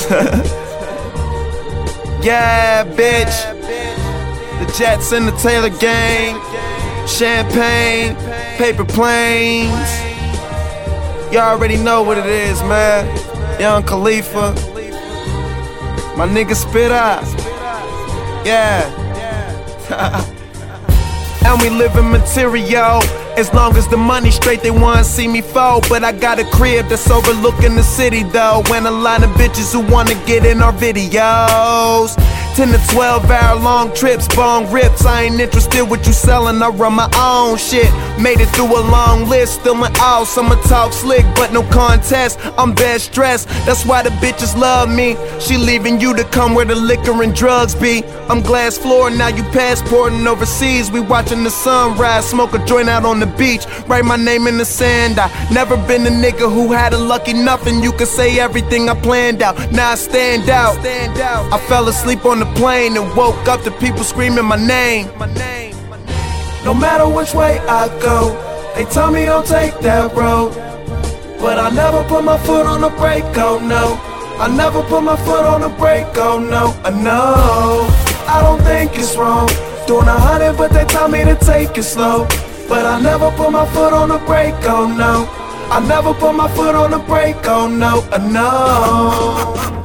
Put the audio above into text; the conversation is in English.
Yeah, bitch. The Jets and the Taylor gang. Champagne, paper planes. You already know what it is, man. Young Khalifa. My nigga Spit Out. Yeah. And we live in material. As long as the money's straight, they wanna see me fall. But I got a crib that's overlooking the city though, and a lot of bitches who wanna get in our videos. 10 to 12 hour long trips, bong rips. I ain't interested what you selling, I run my own shit. Made it through a long list, still in all. Summer talk slick, but no contest. I'm best dressed, that's why the bitches love me. She leaving you to come where the liquor and drugs be. I'm glass floor, now you passporting overseas. We watching the sunrise, smoke a joint out on the beach. Write my name in the sand. I never been a nigga who had a lucky nothing. You could say everything I planned out, now I stand out. I fell asleep on the plane and woke up to people screaming my name. No matter which way I go, they tell me don't take that road, but I never put my foot on the brake, oh no. I never put my foot on the brake, oh no. No, I don't think it's wrong doing 100, but they tell me to take it slow. But I never put my foot on the brake, oh no. I never put my foot on the brake, oh no, no.